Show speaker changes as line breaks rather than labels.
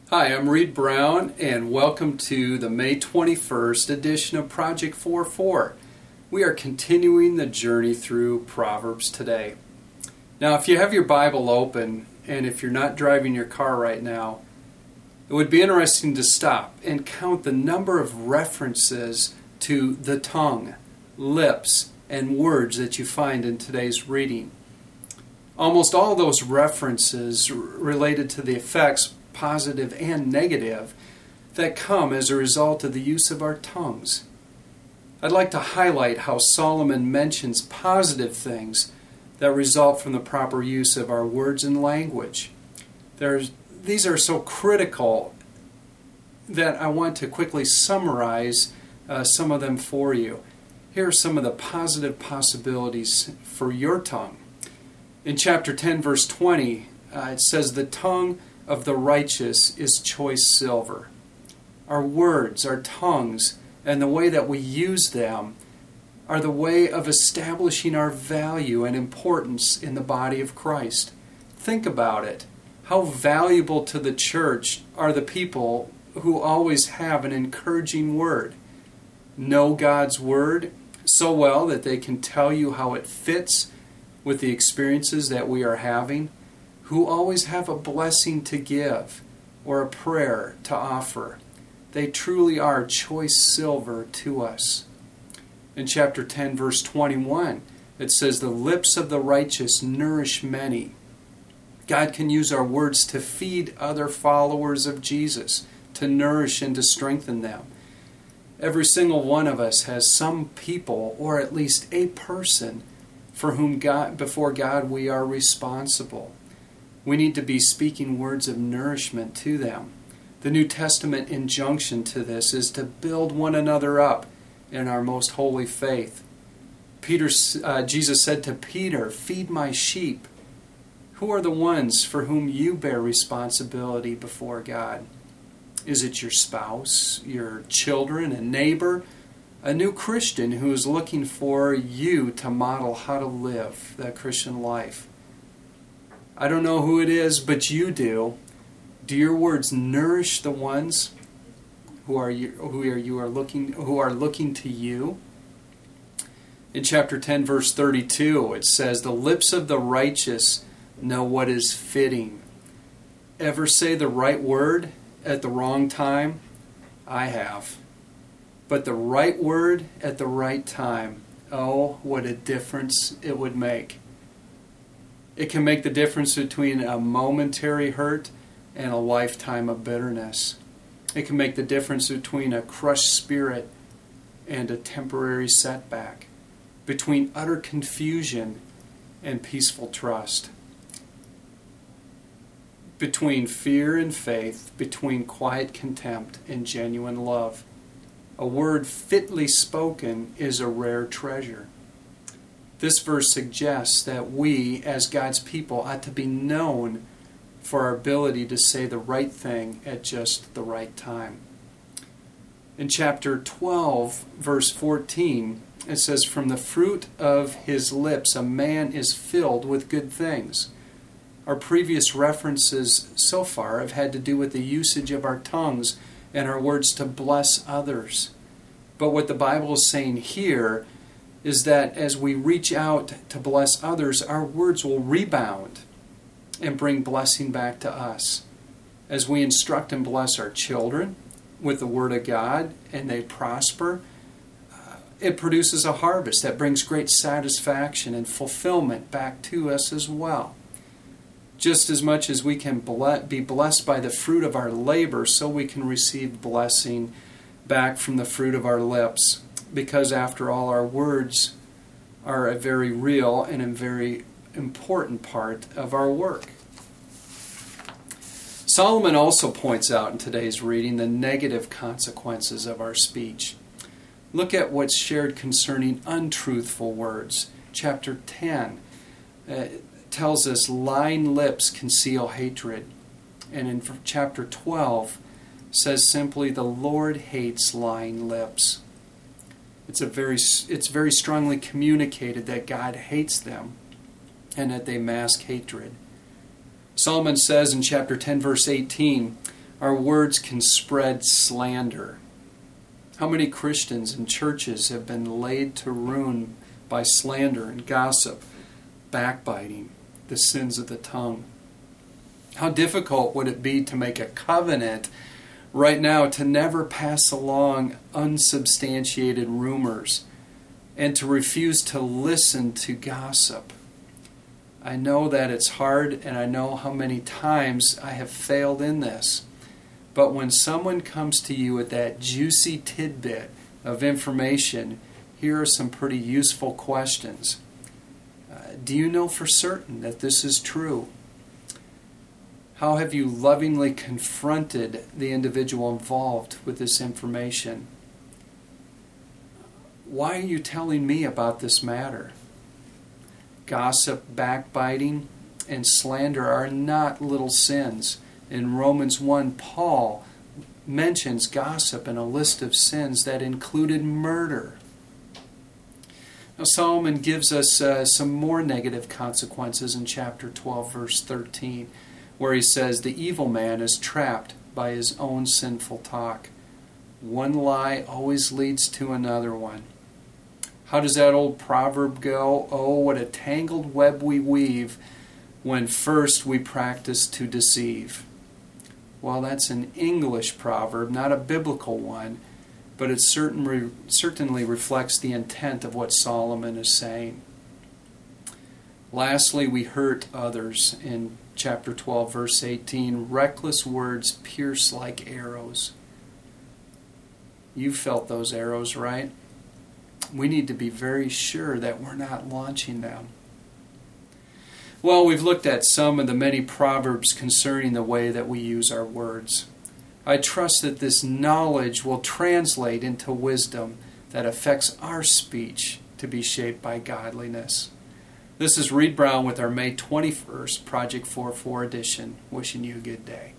Hi, I'm Reed Brown, and welcome to the May 21st edition of Project 4:4. We are continuing the journey through Proverbs today. Now, if you have your Bible open, and if you're not driving your car right now, it would be interesting to stop and count the number of references to the tongue, lips, and words that you find in today's reading. Almost all those references related to the effects, positive and negative, that come as a result of the use of our tongues. I'd like to highlight how Solomon mentions positive things that result from the proper use of our words and language. These are so critical that I want to quickly summarize some of them for you. Here are some of the positive possibilities for your tongue. In chapter 10, verse 20, it says, "The tongue of the righteous is choice silver." Our words, our tongues, and the way that we use them are the way of establishing our value and importance in the body of Christ. Think about it. How valuable to the church are the people who always have an encouraging word, know God's word so well that they can tell you how it fits with the experiences that we are having, who always have a blessing to give or a prayer to offer. They truly are choice silver to us. In chapter 10, verse 21, it says, "The lips of the righteous nourish many." God can use our words to feed other followers of Jesus, to nourish and to strengthen them. Every single one of us has some people, or at least a person, for whom before God we are responsible. We need to be speaking words of nourishment to them. The New Testament injunction to this is to build one another up in our most holy faith. Jesus said to Peter, "Feed my sheep." Who are the ones for whom you bear responsibility before God? Is it your spouse, your children, a neighbor, a new Christian who is looking for you to model how to live that Christian life? I don't know who it is, but you do. Do your words nourish the ones who are looking to you? In chapter 10, verse 32, it says, "The lips of the righteous know what is fitting." Ever say the right word at the wrong time? I have. But the right word at the right time, oh, what a difference it would make. It can make the difference between a momentary hurt and a lifetime of bitterness. It can make the difference between a crushed spirit and a temporary setback, between utter confusion and peaceful trust, between fear and faith, between quiet contempt and genuine love. A word fitly spoken is a rare treasure. This verse suggests that we, as God's people, ought to be known for our ability to say the right thing at just the right time. In chapter 12, verse 14, it says, "From the fruit of his lips a man is filled with good things." Our previous references so far have had to do with the usage of our tongues and our words to bless others. But what the Bible is saying here is that as we reach out to bless others, our words will rebound and bring blessing back to us. As we instruct and bless our children with the Word of God and they prosper, it produces a harvest that brings great satisfaction and fulfillment back to us as well. Just as much as we can be blessed by the fruit of our labor, so we can receive blessing back from the fruit of our lips. Because after all, our words are a very real and a very important part of our work. Solomon also points out in today's reading the negative consequences of our speech. Look at what's shared concerning untruthful words. Chapter 10 tells us lying lips conceal hatred. And in chapter 12 says simply, "The Lord hates lying lips." It's very strongly communicated that God hates them and that they mask hatred. Solomon says in chapter 10, verse 18, Our words can spread slander. How many Christians and churches have been laid to ruin by slander and gossip, backbiting, the sins of the tongue? How difficult would it be to make a covenant right now to never pass along unsubstantiated rumors and to refuse to listen to gossip? I know that it's hard, and I know how many times I have failed in this. But when someone comes to you with that juicy tidbit of information, here are some pretty useful questions. Do you know for certain that this is true? How have you lovingly confronted the individual involved with this information? Why are you telling me about this matter? Gossip, backbiting, and slander are not little sins. In Romans 1, Paul mentions gossip in a list of sins that included murder. Now, Solomon gives us some more negative consequences in chapter 12, verse 13, where he says, "The evil man is trapped by his own sinful talk. One lie always leads to another one." How does that old proverb go? "Oh, what a tangled web we weave when first we practice to deceive." Well, that's an English proverb, not a biblical one, but it certainly reflects the intent of what Solomon is saying. Lastly, we hurt others. In chapter 12, verse 18, reckless words pierce like arrows. You felt those arrows, right? We need to be very sure that we're not launching them. Well, we've looked at some of the many proverbs concerning the way that we use our words. I trust that this knowledge will translate into wisdom that affects our speech to be shaped by godliness. This is Reed Brown with our May 21st Project 4.4 edition. Wishing you a good day.